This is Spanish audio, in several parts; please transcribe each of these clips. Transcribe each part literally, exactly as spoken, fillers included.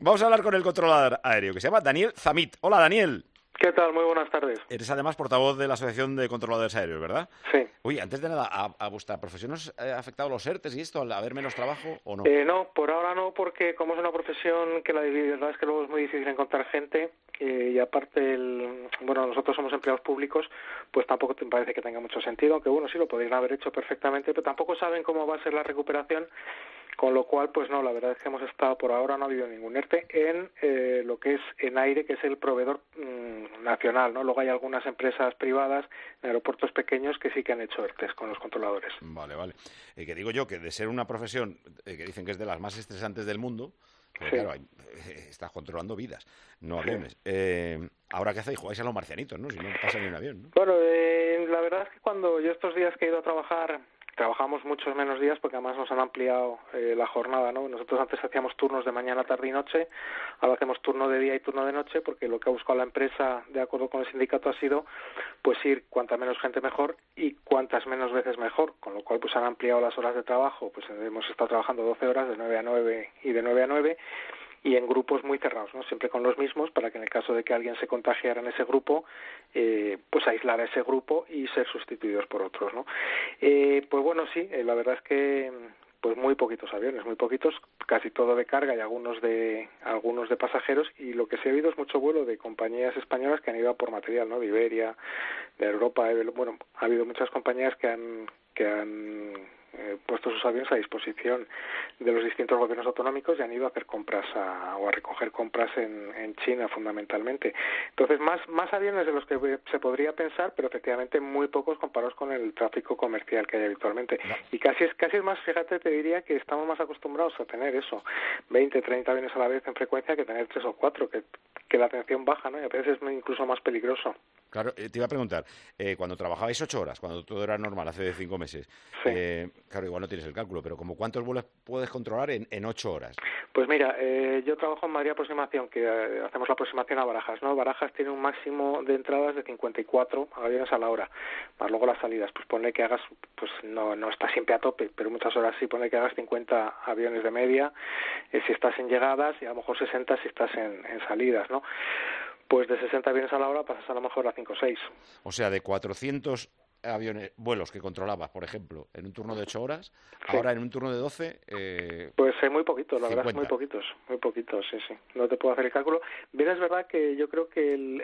Vamos a hablar con el controlador aéreo, que se llama Daniel Zamit. Hola, Daniel. ¿Qué tal? Muy buenas tardes. Eres además portavoz de la Asociación de Controladores Aéreos, ¿verdad? Sí. Oye, antes de nada, ¿a, a vuestra profesión os ha afectado los ERTES y esto, al haber menos trabajo o no? Eh, no, por ahora no, porque como es una profesión que la verdad es que luego es muy difícil encontrar gente eh, y aparte, el, bueno, nosotros somos empleados públicos, pues tampoco te parece que tenga mucho sentido, aunque bueno, sí lo podrían haber hecho perfectamente, pero tampoco saben cómo va a ser la recuperación. Con lo cual, pues no, la verdad es que hemos estado, por ahora no ha habido ningún ERTE en eh, lo que es en aire, que es el proveedor mmm, nacional, ¿no? Luego hay algunas empresas privadas en aeropuertos pequeños que sí que han hecho ERTEs con los controladores. Vale, vale. Eh, que digo yo que de ser una profesión eh, que dicen que es de las más estresantes del mundo, porque, sí. claro, hay, eh, estás controlando vidas, no sí. aviones. Eh, ahora, ¿qué hacéis? Jugáis a los marcianitos, ¿no? Si no pasa ni un avión, ¿no? Bueno, eh, la verdad es que cuando yo estos días que he ido a trabajar... Trabajamos muchos menos días porque además nos han ampliado eh, la jornada, ¿no? Nosotros antes hacíamos turnos de mañana, tarde y noche, ahora hacemos turno de día y turno de noche porque lo que ha buscado la empresa, de acuerdo con el sindicato, ha sido pues ir cuanta menos gente mejor y cuantas menos veces mejor, con lo cual pues han ampliado las horas de trabajo, pues hemos estado trabajando doce horas de nueve a nueve y de nueve a nueve y en grupos muy cerrados, ¿no? Siempre con los mismos, para que en el caso de que alguien se contagiara en ese grupo, eh, pues aislar a ese grupo y ser sustituidos por otros, ¿no? Eh, pues bueno, sí, eh, la verdad es que pues muy poquitos aviones, muy poquitos, casi todo de carga y algunos de algunos de pasajeros, y lo que sí ha habido es mucho vuelo de compañías españolas que han ido a por material, ¿no? De Iberia, de Europa, de, bueno, ha habido muchas compañías que han que han eh, puesto sus aviones a disposición de los distintos gobiernos autonómicos y han ido a hacer compras a, o a recoger compras en, en China fundamentalmente. Entonces, más más aviones de los que se podría pensar, pero efectivamente muy pocos comparados con el tráfico comercial que hay habitualmente. No. Y casi es casi es más, fíjate, te diría que estamos más acostumbrados a tener eso, veinte, treinta aviones a la vez en frecuencia que tener tres o cuatro, que, que la atención baja, ¿no? Y a veces es incluso más peligroso. Claro, eh, te iba a preguntar, eh, cuando trabajabais ocho horas, cuando todo era normal, hace cinco meses, sí. eh, claro, igual no tienes el cálculo, pero ¿como cuántos vuelos puedes controlar en, en ocho horas? Pues mira, eh, yo trabajo en Madrid Aproximación, que eh, hacemos la aproximación a Barajas, ¿no? Barajas tiene un máximo de entradas de cincuenta y cuatro aviones a la hora, más luego las salidas, pues ponle que hagas, pues no no está siempre a tope, pero muchas horas sí, ponle que hagas cincuenta aviones de media, eh, si estás en llegadas, y a lo mejor sesenta si estás en, en salidas, ¿no? Pues de sesenta aviones a la hora pasas a lo mejor a cinco o seis. O sea, de cuatrocientos aviones, vuelos que controlabas, por ejemplo, en un turno de ocho horas, sí. ahora en un turno de doce... Eh, pues eh, muy poquitos, la cincuenta. verdad, muy poquitos, muy poquitos, sí, sí. No te puedo hacer el cálculo. Bien, es verdad que yo creo que el,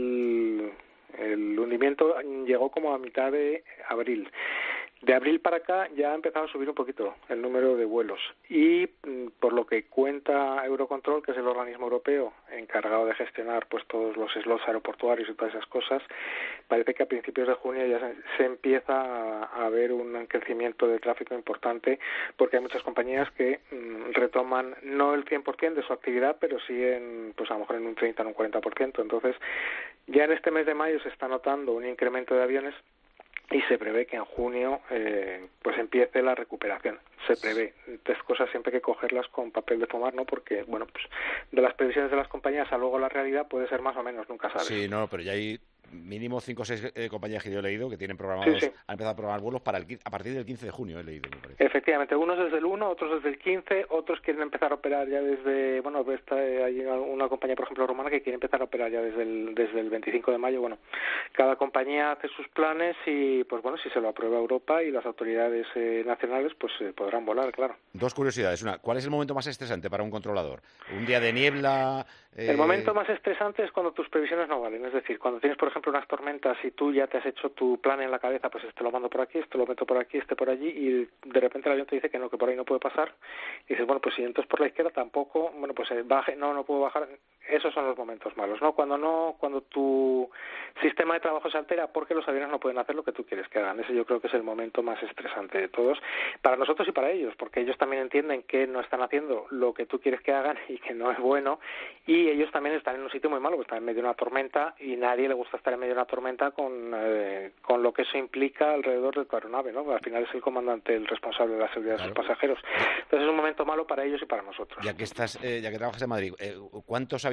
el, el hundimiento llegó como a mitad de abril. De abril para acá ya ha empezado a subir un poquito el número de vuelos y por lo que cuenta Eurocontrol, que es el organismo europeo encargado de gestionar pues todos los slots aeroportuarios y todas esas cosas, parece que a principios de junio ya se, se empieza a, a ver un crecimiento de tráfico importante porque hay muchas compañías que mm, retoman no el cien por ciento de su actividad, pero sí en pues a lo mejor en un treinta, en un cuarenta por ciento. Entonces, ya en este mes de mayo se está notando un incremento de aviones y se prevé que en junio eh, pues empiece la recuperación. Se prevé. Estas cosas siempre hay que cogerlas con papel de fumar, ¿no? Porque, bueno, pues de las previsiones de las compañías a luego la realidad puede ser más o menos, nunca sabes. Sí, no, pero ya hay mínimo cinco o seis eh, compañías que yo he leído que tienen programados, sí, sí. han empezado a programar vuelos para el, a partir del quince de junio, he leído, me parece. Efectivamente, unos desde el uno, otros desde el quince, otros quieren empezar a operar ya desde, bueno, está, hay una, una compañía, por ejemplo, rumana, que quiere empezar a operar ya desde el, desde el veinticinco de mayo. Bueno, cada compañía hace sus planes y, pues bueno, si se lo aprueba Europa y las autoridades eh, nacionales, pues eh, podrán volar, claro. Dos curiosidades. Una, ¿cuál es el momento más estresante para un controlador? ¿Un día de niebla? Eh... El momento más estresante es cuando tus previsiones no valen. Es decir, cuando tienes, por ejemplo, unas tormentas y tú ya te has hecho tu plan en la cabeza, pues este lo mando por aquí, este lo meto por aquí, este por allí, y de repente el avión te dice que no, que por ahí no puede pasar. Y dices, bueno, pues si entonces por la izquierda tampoco, bueno, pues eh, baje, no, no puedo bajar. Esos son los momentos malos, ¿no? Cuando no, cuando tu sistema de trabajo se altera porque los aviones no pueden hacer lo que tú quieres que hagan. Ese yo creo que es el momento más estresante de todos, para nosotros y para ellos, porque ellos también entienden que no están haciendo lo que tú quieres que hagan y que no es bueno, y ellos también están en un sitio muy malo, porque están en medio de una tormenta y nadie le gusta estar en medio de una tormenta con, eh, con lo que eso implica alrededor de tu aeronave, ¿no? Al final es el comandante el responsable de la seguridad claro. de sus pasajeros. Entonces es un momento malo para ellos y para nosotros. Ya que estás, eh, ya que trabajas en Madrid, eh, ¿cuántos aviones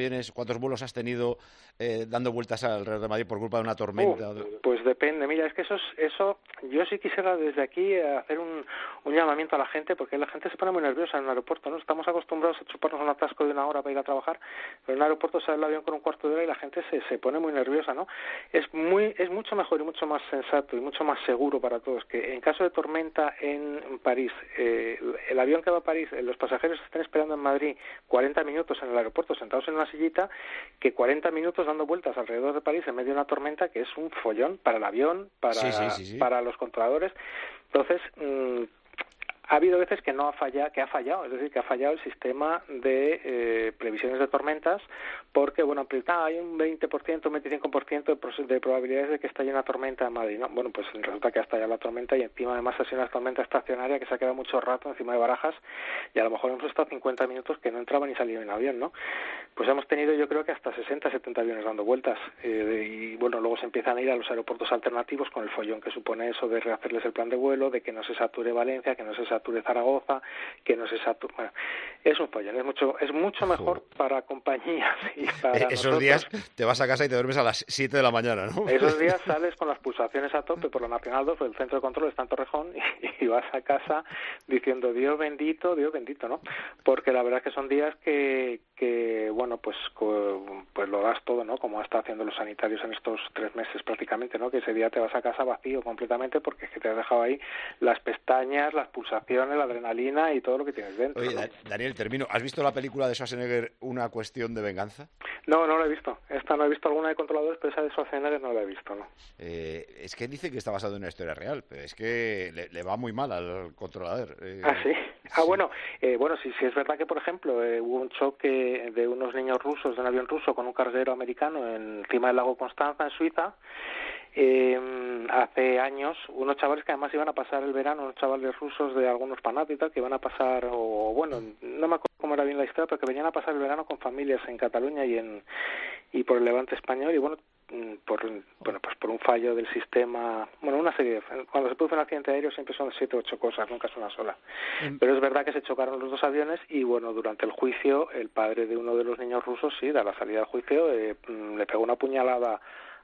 tienes, cuántos vuelos has tenido eh, dando vueltas alrededor de Madrid por culpa de una tormenta? Uh, pues depende. Mira, es que eso, es, eso yo sí quisiera desde aquí hacer un, un llamamiento a la gente, porque la gente se pone muy nerviosa en un aeropuerto, ¿no? Estamos acostumbrados a chuparnos un atasco de una hora para ir a trabajar, pero en un aeropuerto sale el avión con un cuarto de hora y la gente se, se pone muy nerviosa, ¿no? Es muy es mucho mejor y mucho más sensato y mucho más seguro para todos que en caso de tormenta en París, eh, el, el avión que va a París, eh, los pasajeros estén esperando en Madrid cuarenta minutos en el aeropuerto sentados en una sillita, que cuarenta minutos dando vueltas alrededor de París en medio de una tormenta, que es un follón para el avión, para, sí, sí, sí, sí. para los controladores. Entonces, mmm, ha habido veces que no ha fallado, que ha fallado, es decir, que ha fallado el sistema de eh, previsiones de tormentas, porque, bueno, ah, hay un veinte por ciento, un veinticinco por ciento de, de probabilidades de que estalle una tormenta en Madrid, ¿no? Bueno, pues resulta que ha estallado la tormenta y encima además ha sido una tormenta estacionaria que se ha quedado mucho rato encima de Barajas y a lo mejor hemos estado cincuenta minutos que no entraba ni salía en avión, ¿no? Pues hemos tenido yo creo que hasta sesenta, setenta aviones dando vueltas eh, y, bueno, luego se empiezan a ir a los aeropuertos alternativos con el follón que supone eso de rehacerles el plan de vuelo, de que no se sature Valencia, que no se sature Zaragoza, que no se sature... Bueno, es un follón, es mucho es mucho mejor para compañías y para eh, Esos nosotros. días te vas a casa y te duermes a las siete de la mañana, ¿no? Esos días sales con las pulsaciones a tope por la Nacional dos, por el centro de control está en Torrejón, y, y vas a casa diciendo Dios bendito, Dios bendito, ¿no? Porque la verdad es que son días que, que bueno, pues pues lo das todo, ¿no? Como está haciendo los sanitarios en estos tres meses prácticamente, ¿no? Que ese día te vas a casa vacío completamente porque es que te has dejado ahí las pestañas, las pulsaciones, la adrenalina y todo lo que tienes dentro. Oye, ¿no? Daniel, termino. ¿Has visto la película de Schwarzenegger, Una cuestión de venganza? No, no la he visto. Esta no he visto alguna de controladores, pero esa de Schwarzenegger no la he visto, ¿no? Eh, es que dice que está basado en una historia real, pero es que le, le va muy mal al controlador. Eh, ah, sí. Ah, sí. bueno, eh, bueno, sí, sí es verdad que, por ejemplo, eh, hubo un choque de unos niños rusos, de un avión ruso con un carguero americano encima del lago Constanza, en Suiza, eh, hace años, unos chavales que además iban a pasar el verano, unos chavales rusos de algunos panatos y tal, que iban a pasar, o bueno, no me acuerdo cómo era bien la historia, pero que venían a pasar el verano con familias en Cataluña y en y por el Levante español, y bueno, por bueno pues por un fallo del sistema, bueno, una serie de, cuando se produce un accidente aéreo siempre son siete o ocho cosas, nunca es una sola. Mm. Pero es verdad que se chocaron los dos aviones y bueno, durante el juicio el padre de uno de los niños rusos, sí, da la salida del juicio, eh, le pegó una puñalada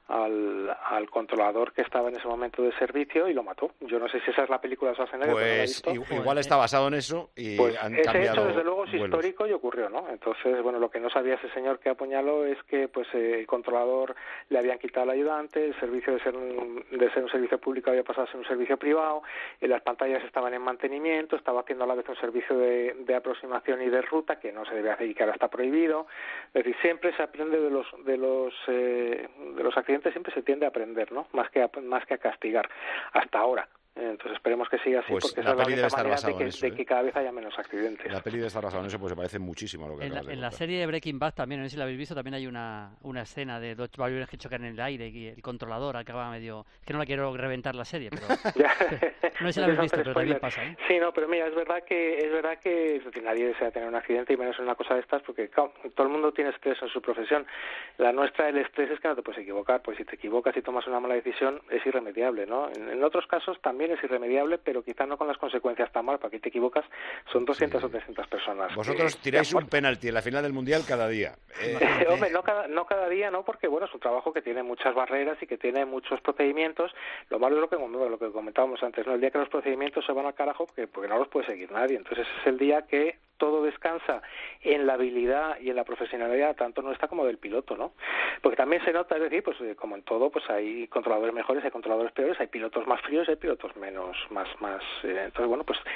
al, al controlador que estaba en ese momento de servicio y lo mató. Yo no sé si esa es la película de Schwarzenegger, pues pero no la he visto. Igual, igual está basado en eso y pues han ese cambiado hecho desde luego es vuelos. histórico y ocurrió, ¿no? Entonces, bueno, lo que no sabía ese señor que apuñaló es que pues eh, el controlador le habían quitado al ayudante, el servicio de ser un, de ser un servicio público había pasado a ser un servicio privado, y las pantallas estaban en mantenimiento, estaba haciendo a la vez un servicio de, de aproximación y de ruta que no se debe hacer y que ahora está prohibido. Es decir, siempre se aprende de los de los eh, de los accidentes, siempre se tiende a aprender, ¿no? Más que a, más que a castigar hasta ahora. Entonces esperemos que siga así, pues porque esa es la única manera de que, eso, ¿eh? de que cada vez haya menos accidentes. La peli debe estar basada en eso, pues se parece muchísimo a lo que En, la, acabas de en la serie de Breaking Bad también, no sé si la habéis visto, también hay una, una escena de dos aviones que chocan en el aire y el controlador acaba medio... Es que no la quiero reventar la serie, pero... ya. No sé si la habéis visto, pero también pasa, ¿eh? Sí, no, pero mira, es verdad que es verdad que es decir, nadie desea tener un accidente y menos en una cosa de estas, porque claro, todo el mundo tiene estrés en su profesión. La nuestra, el estrés es que no te puedes equivocar, pues si te equivocas y tomas una mala decisión es irremediable, ¿no? En, en otros casos también es irremediable, pero quizás no con las consecuencias tan mal, porque te equivocas, son doscientas sí. o trescientas personas. Vosotros que, tiráis que un penalti en la final del Mundial cada día. Eh, hombre, no cada, no cada día, no, porque bueno, es un trabajo que tiene muchas barreras y que tiene muchos procedimientos. Lo malo es lo que, lo que comentábamos antes, ¿no? El día que los procedimientos se van al carajo, porque, porque no los puede seguir nadie. Entonces es el día que todo descansa en la habilidad y en la profesionalidad, tanto nuestra como del piloto, ¿no? Porque también se nota, es decir, pues como en todo, pues hay controladores mejores, hay controladores peores, hay pilotos más fríos, hay pilotos menos, más, más, eh, entonces bueno, pues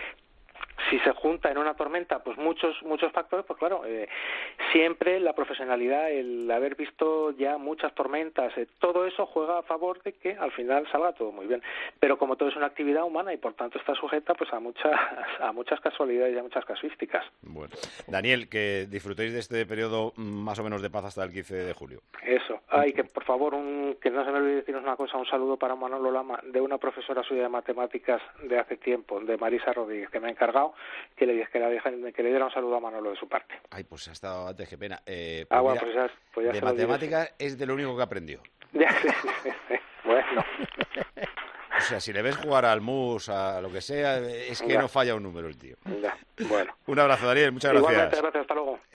si se junta en una tormenta pues muchos muchos factores, pues claro, eh, siempre la profesionalidad, el haber visto ya muchas tormentas, eh, todo eso juega a favor de que al final salga todo muy bien. Pero como todo es una actividad humana y por tanto está sujeta pues a muchas a muchas casualidades y a muchas casuísticas. Bueno, Daniel, que disfrutéis de este periodo más o menos de paz hasta el quince de julio. Eso. Ay, que por favor, un, que no se me olvide deciros una cosa, un saludo para Manolo Lama, de una profesora suya de matemáticas de hace tiempo, de Marisa Rodríguez, que me ha encargado que le, que le, que le diera un saludo a Manolo de su parte. Ay, pues ha estado antes, qué pena. Eh, pues ah, bueno, mira, pues ya, pues ya de matemáticas es de lo único que aprendió. Ya, sí, sí, sí. Bueno. O sea, si le ves jugar al mus, a lo que sea, es que ya. no falla un número el tío. Ya. Bueno. Un abrazo, Daniel, muchas gracias. Igualmente, gracias, hasta luego.